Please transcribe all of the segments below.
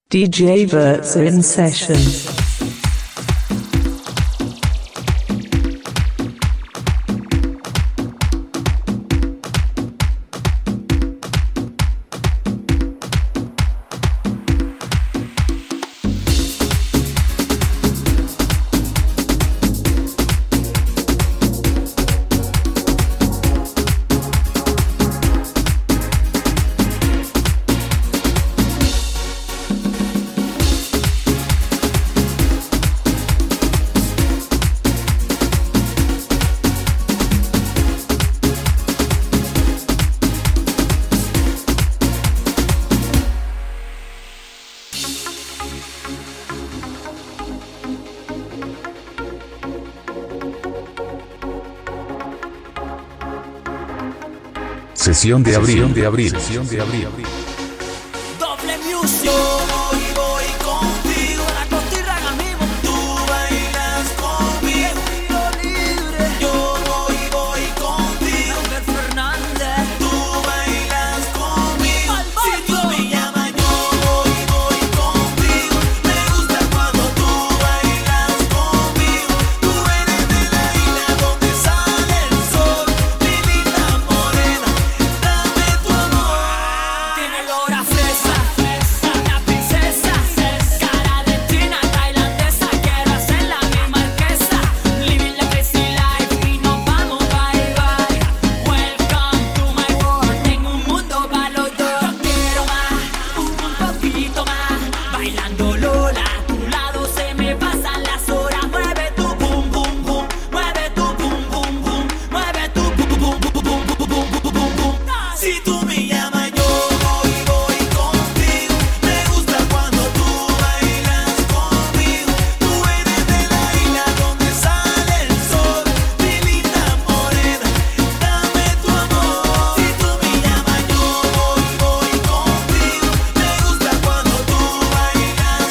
DJ Verza in session. Sesión de abril. Doble music. Voy contigo. La costilla amigo. Tú bailas conmigo. Tiro libre. Yo voy contigo. Albert Fernández. Tú bailas conmigo. Si tú me llamas, yo voy contigo. Me gusta cuando tú bailas conmigo. Tú eres de la isla donde sale el sol. Mi linda morena. Dame tu amor. Tiene olor a fresa, una princesa, cara de china, tailandesa. Quiero hacer la misma marquesa. Living la crazy life y nos vamos bye bye. Welcome to my world. Tengo un mundo para los dos. Yo quiero más, un poquito más. Bailando Lola, a tu lado se me pasan las horas. Mueve tu boom boom boom, mueve tu boom boom boom, mueve tu boom boom boom boom boom boom boom boom. Si tú me llamas, yo voy contigo. Me gusta cuando tú bailas conmigo. Tú eres de la isla donde sale el sol. Mi linda morena, dame tu amor. Si tú me llamas, yo voy contigo. Me gusta cuando tú bailas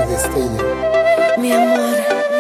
destello. Mi amor.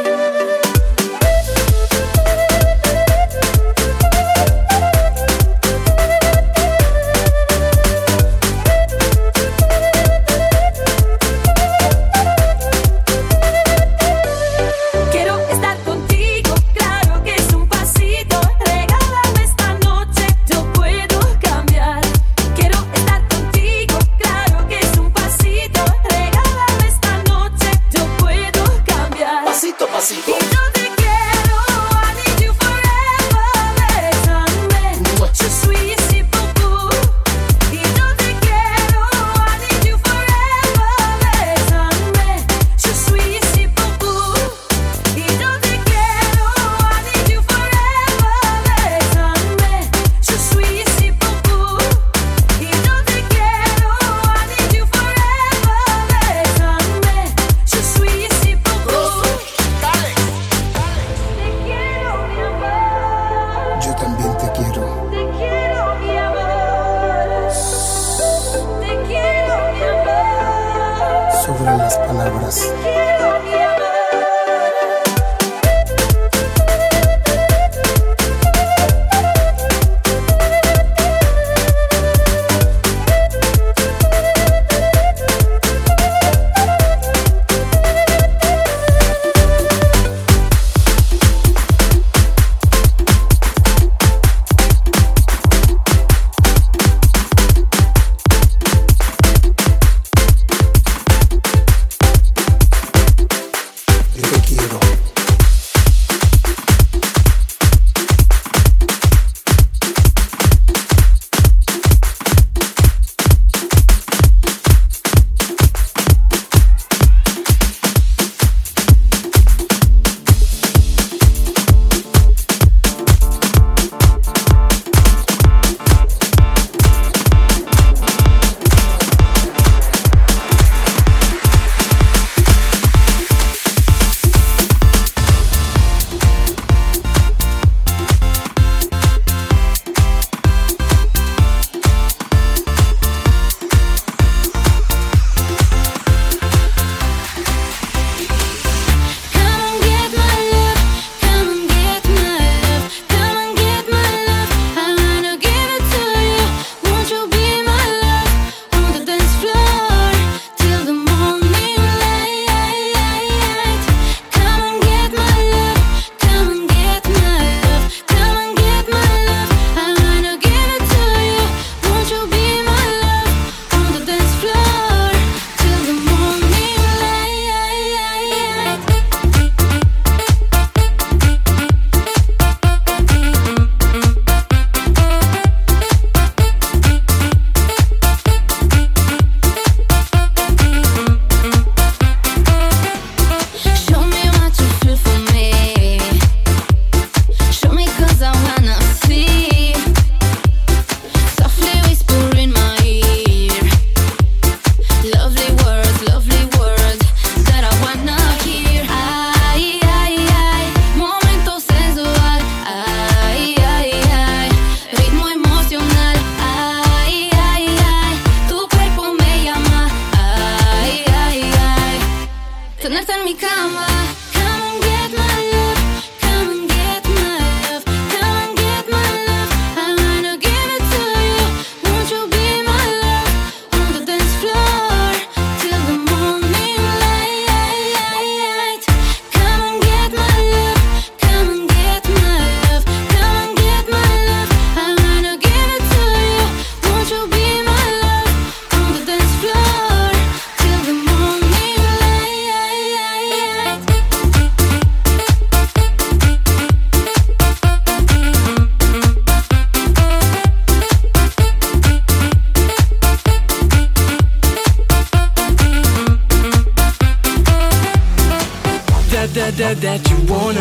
That you wanna,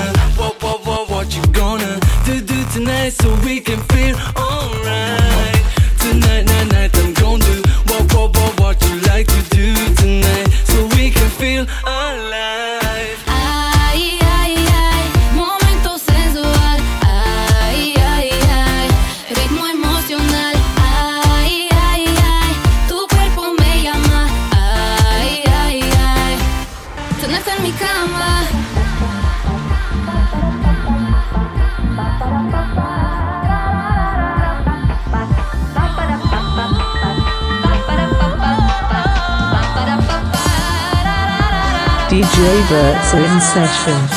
what you gonna do tonight so we can feel alright. Tonight, night, I'm gonna do what you like to do tonight so we can feel alive. Ay, ay, ay, momento sensual. Ay, ay, ay, ritmo emocional. Ay, ay, ay, tu cuerpo me llama. Ay, ay, ay. tenerte en mi cama. DJ Versa in session.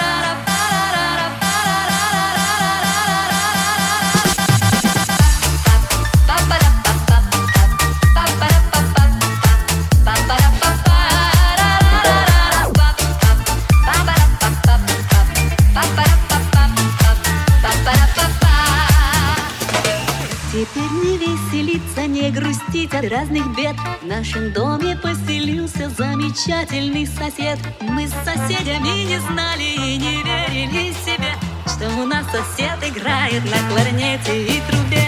Теперь не веселиться, не грустить от разных бед. В нашем доме поселился замечательный сосед. Мы с соседями не знали и не верили себе, что у нас сосед играет на кларнете и трубе.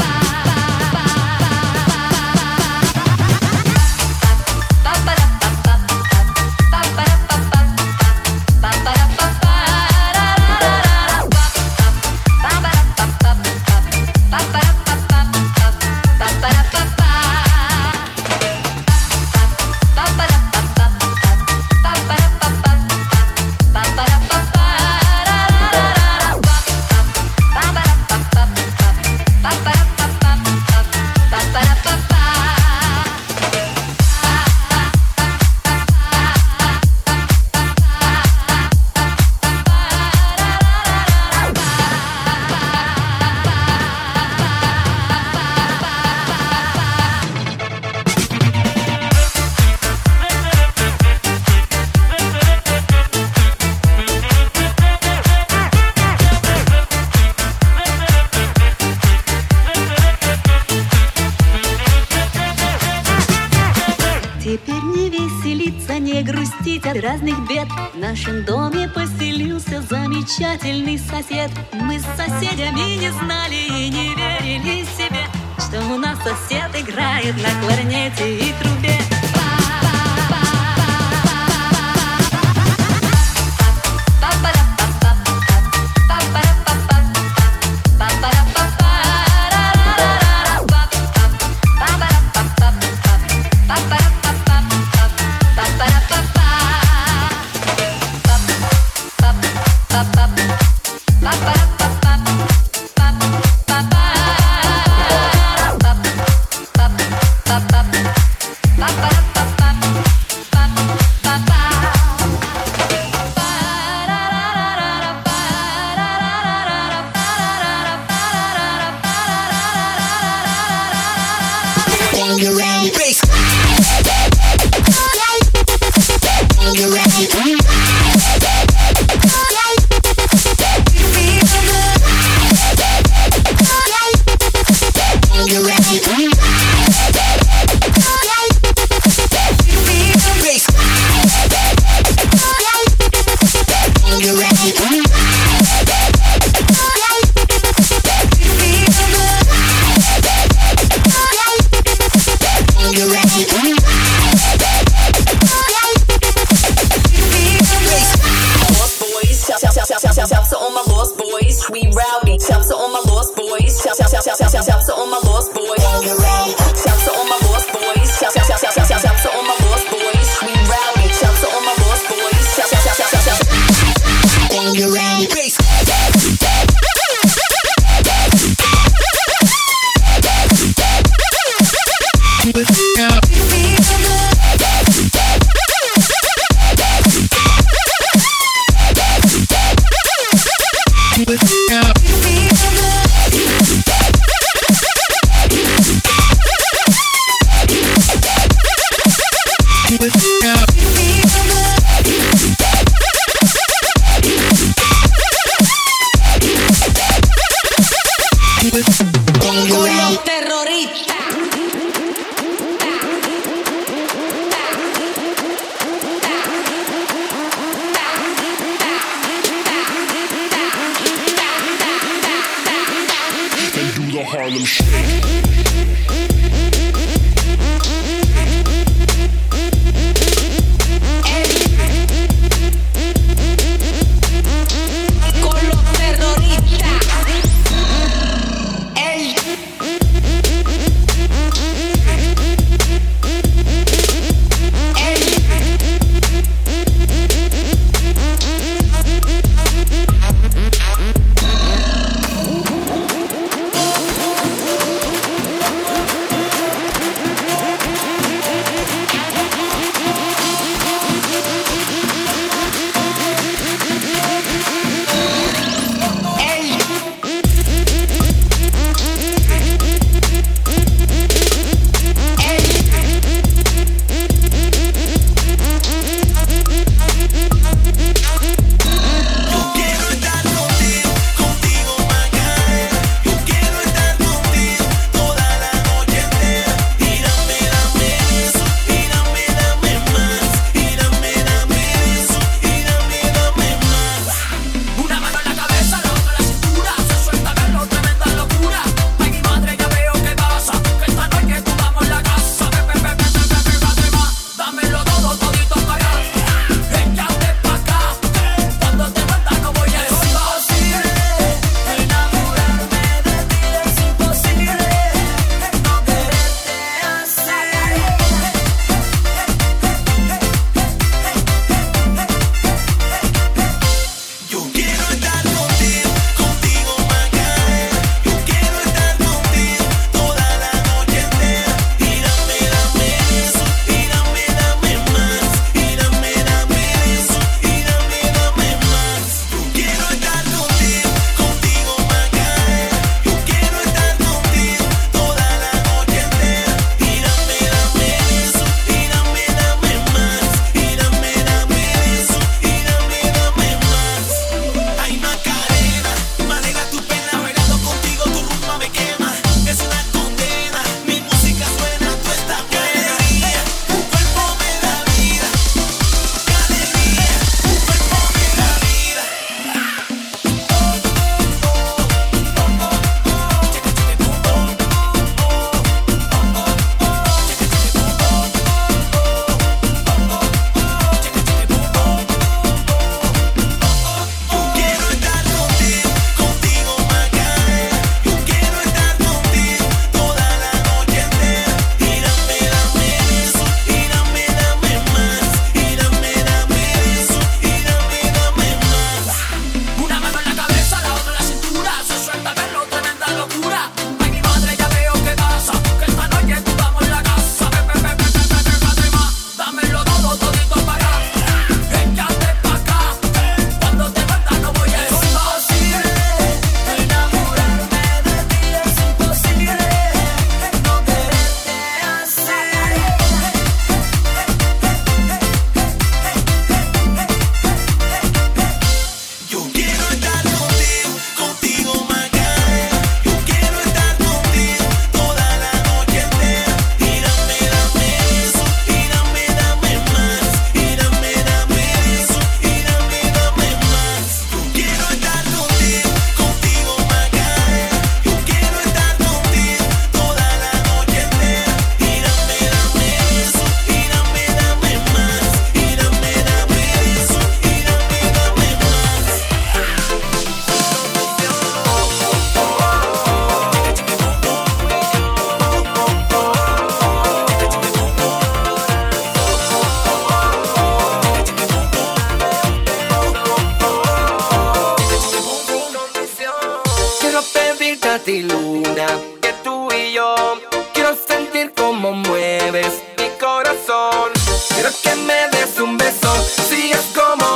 Теперь не веселиться, не грустить от разных бед. В нашем доме поселился замечательный сосед. Мы с соседями не знали и не верили себе, что у нас сосед играет на кларнете и трубе. Harlem Shake.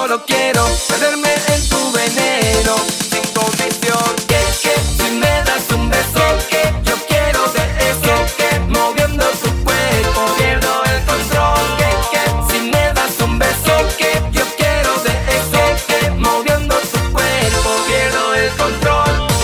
como lo quiero, perderme en tu veneno, sin condición. Que si me das un beso, que yo quiero de eso, que moviendo tu cuerpo pierdo el control. Que si me das un beso, que yo quiero de eso, que moviendo tu cuerpo pierdo el control.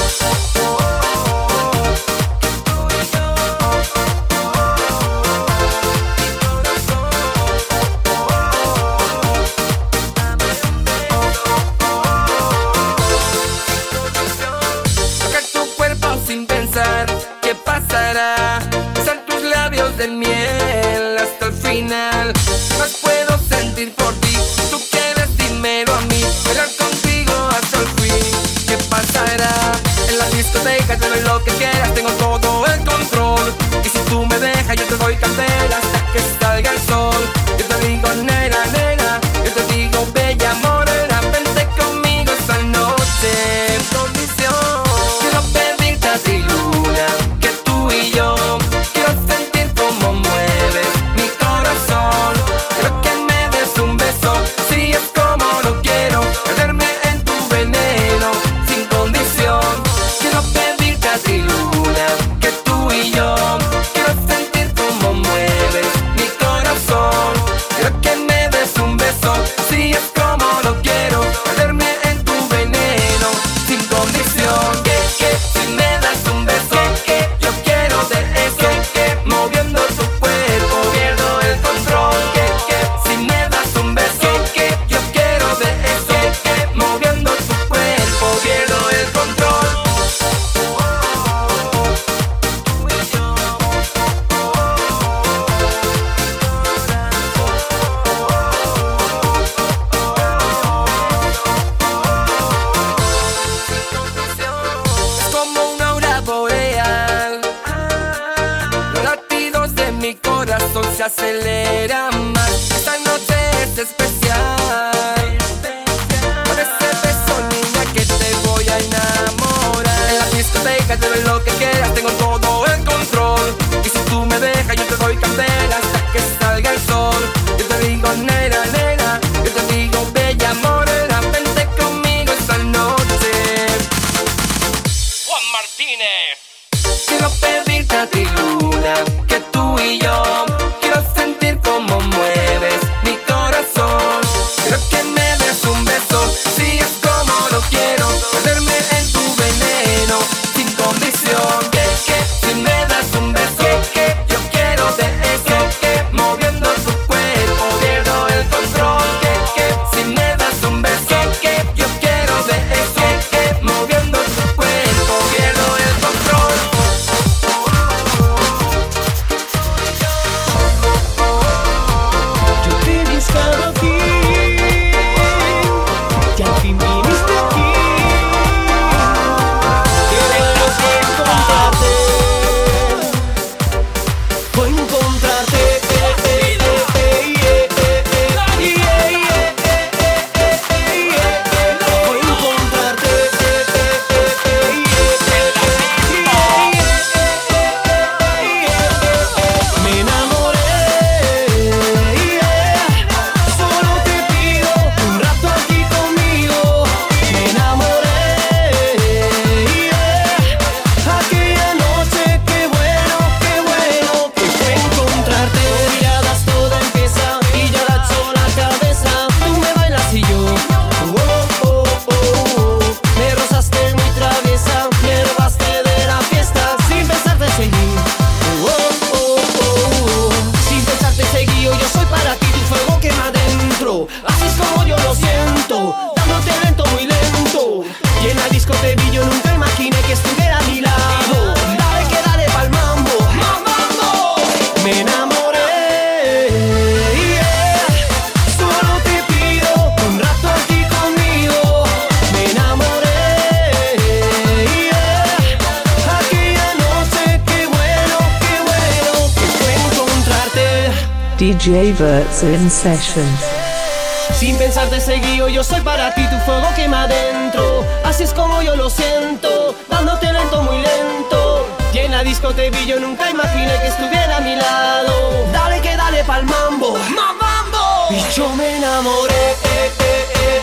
Tocar tu cuerpo sin pensar qué pasará, besar tus labios de miel hasta el final. Más puedo sentir por ti, tú quieres dímelo a mí, bailar contigo hasta el fin. ¿Qué pasará? En la discoteca te doy lo que quieras, tengo todo el control. Y si tú me dejas yo te doy candela hasta que salga el sol. Yo te digo nena, nena, yo te digo bella morena, vente conmigo esta noche en condición. Quiero pedirte a ti luna, que tú y yo, quiero sentir cómo mueves mi corazón. Quiero que me des un beso, si es como lo quiero, perderme en tu veneno, sin condición. Quiero pedirte a ti luna, que tú y yo, quiero sentir cómo mueves mi corazón. Quiero que me des un beso, si es como lo quiero, perderme en tu veneno, sin condición. Que si me das un beso, que yo quiero de eso, que moviendo tu cuerpo pierdo el control. Que si me das un beso, que yo quiero de eso, que moviendo tu cuerpo pierdo el control. Es como una aurora boreal, los latidos de mi corazón se aceleran más. Esta noche es especial, por ese beso niña que te voy a enamorar. En la discoteca te doy lo que quieras, tengo todo el control. Y si tú me dejas yo te doy candela hasta que salga el sol. Yo te digo nena, nena, yo te digo bella morena, vente conmigo esta noche. Juan Martínez. Quiero pedirte a ti luna, que tú y yo, quiero sentir cómo mueves mi corazón. Quiero que me des un beso, si es como lo quiero, perderme en tu veneno, sin condición. Que si me das un beso, que yo quiero de eso, que moviendo tu cuerpo pierdo el control. Que si me das un beso, que yo quiero de eso, que moviendo tu cuerpo pierdo el control. Yo te he buscado aquí, y al fin viniste aquí. Quiero encontrarte, voy a encontrarte. Voy a encontrarte. Me enamoré, solo te pido un rato aquí conmigo. Me enamoré, aquella noche, qué bueno que fue encontrarte. Con miradas todo empieza y ya agachó la cabeza. Tú me bailas y yo, me rozaste muy traviesa, me robaste de la fiesta. Sin pensar te seguí. Sin pensar te seguí, yo soy para ti, tu fuego quema adentro. Así es como yo lo siento, dándote lento, muy lento. Y en la disco te vi, yo nunca imaginé que estuviera a mi lado. Dale que dale pa'l mambo, mambo. Me enamoré, solo te pido un rato aquí conmigo. Me enamoré, aquella noche, qué bueno que fue encontrarte. DJ Verts in session. Sin pensar te seguí, yo soy para ti, tu fuego quema adentro. Así es como yo lo siento, dándote lento, muy lento. Y en la disco te vi, yo nunca imaginé que estuviera a mi lado. Dale que dale pa'l mambo, mambo. Y yo me enamoré,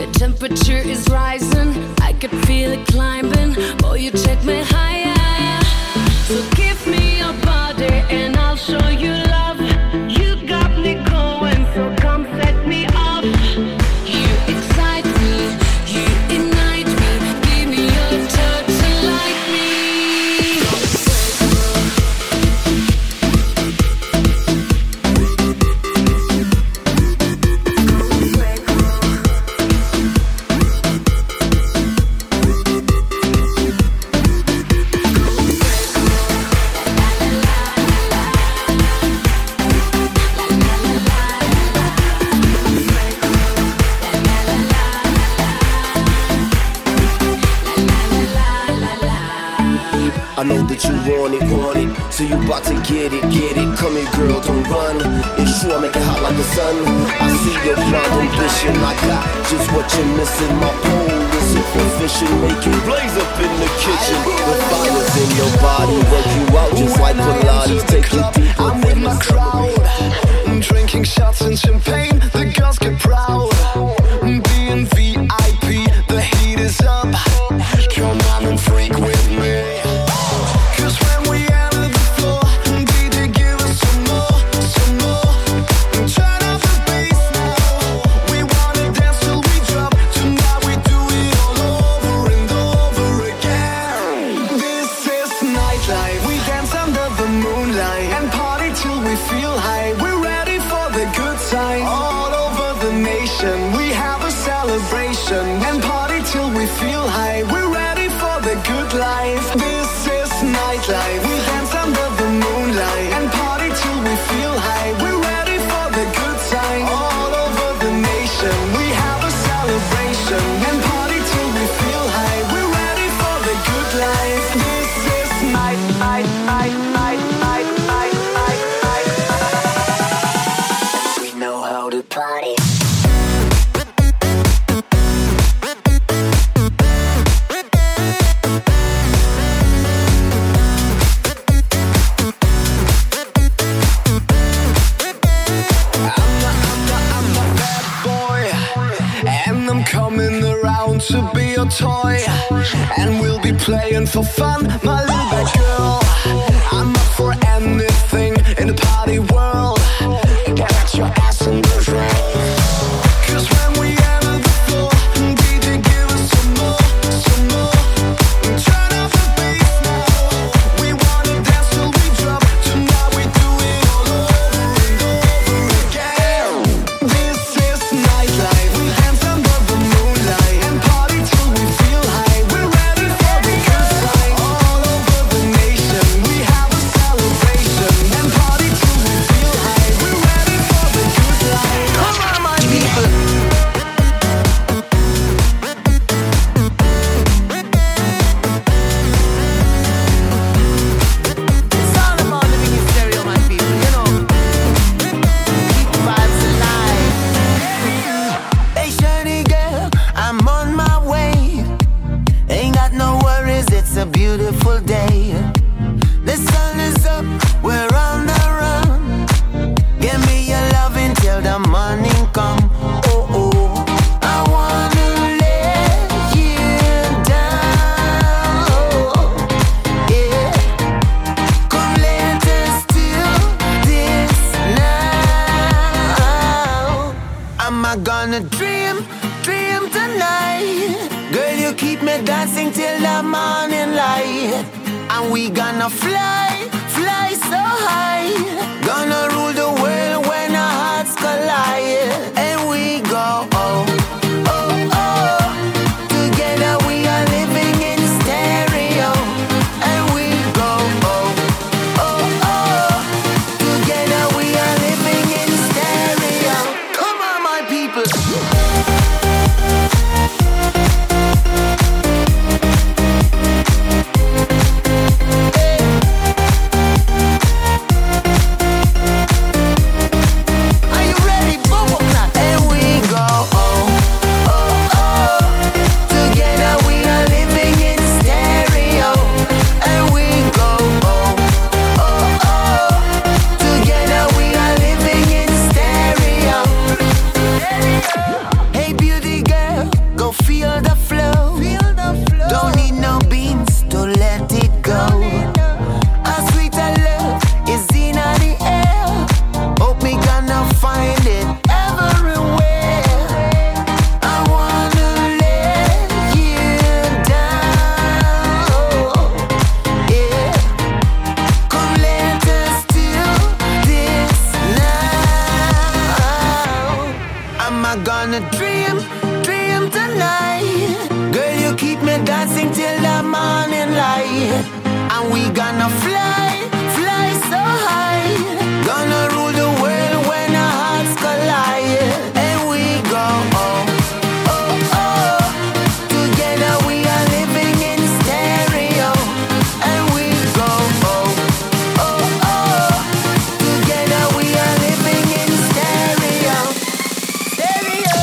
The temperature is rising, I could feel it climbing. Boy, you take me higher. So give me your body and I'll show you love. You got me going, so come set me off. You excite me, you ignite me. Give me your touch and light me. I know that you want it, so you about to get it. Come here, girl, don't run. It's true, I make it hot like the sun. I see your blonde ambition, I got just what you're missing. My pole is superficial, make it blaze up in the kitchen. The fire's in your body, work you out just like Pilates. Take you deeper. I'm with my crowd, drinking shots and champagne. The girls get proud, being VIP. The heat is up. Come on and freak with me. And party till we feel high. We're ready for the good life. This is nightlife. We dance under the moonlight and party till we feel high. We're ready for the good time. All over the nation, we have a celebration and party till we feel high. We're ready for the good life. This is night. We know how to party. To be your toy, and we'll be playing for fun, my little bad girl. I'm up for anything in the party world. Get your ass in the ring. 'Cause when we enter the floor, DJ give us some more. Turn up the bass now. We wanna dance till we drop. Tonight we do it all over and over again. This is nightlife. We dance under the moonlight and party till we feel high. We're ready for the good time. All over the nation, we have a celebration and party till we feel high. We're ready for the good life. Come on, my people. It's all about living in stereo, my people. You know, keep the vibes alive. Hey, shiny girl, I'm on my way. Ain't got no worries, it's a beautiful day. The sun is up, we're on the run. Give me your loving till the morning come. Oh, oh, I wanna let you down. Yeah, come let us do this now. Am I gonna dream tonight? Girl, you keep me dancing till the morning light. And we gonna fly so high. Gonna rule the world when our hearts collide. And we go, oh, oh, oh. Together we are living in stereo. And we go, oh, oh, oh. Together we are living in stereo. Come on, my people. Are you ready, Bobo Clap? dancing till the morning light. And we gonna fly, fly so high. Gonna rule the world when our hearts collide. And we go, oh, oh, oh. Together we are living in stereo. And we go, oh, oh, oh. Together we are living in stereo. Stereo.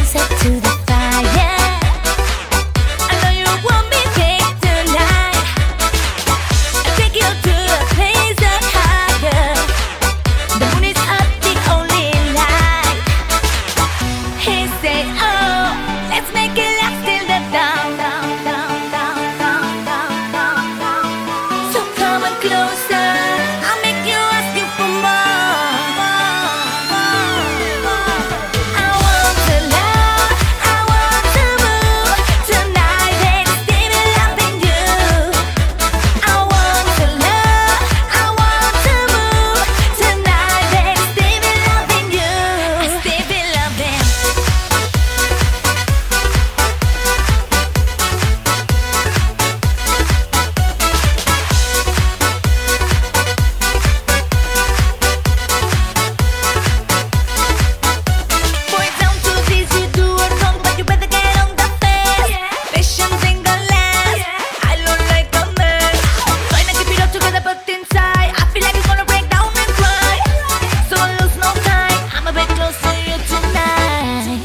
closer to the fire. I know you want me here tonight. I'll take you to a place up higher. The moon is up, the only light. He said, oh, let's make it last till the dawn. So come on closer, I'll make you ask you for more. I want to love, I want to move tonight and still loving you. I want to love, I want to move tonight and still loving you. Still loving. Boy, down to this, you do it wrong, but you better get on the fence. Patience ain't gonna last. I look like a mess. Trying to keep it all together, but inside I feel like it's gonna break down and cry. So I lose no time. I'm a bit closer to you tonight.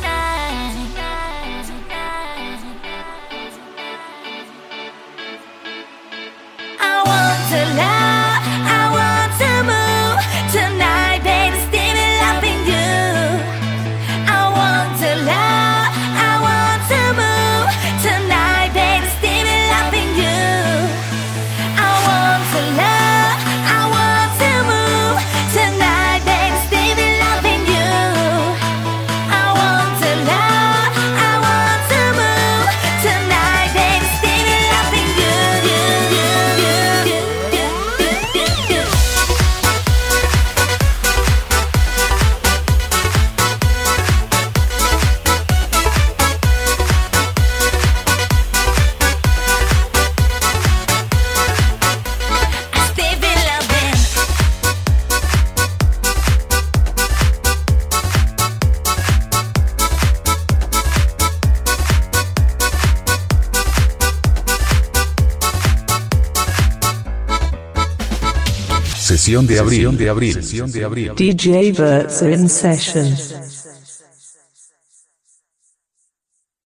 I want to love, I want to move tonight, baby, still loving you. I want to love, I want to move tonight, baby, still loving you. I want to love, I want to move tonight, baby, still loving you. I want to love, I want to move tonight, baby, still loving you. I still be loving. Sesión de abril. DJ Verts in session.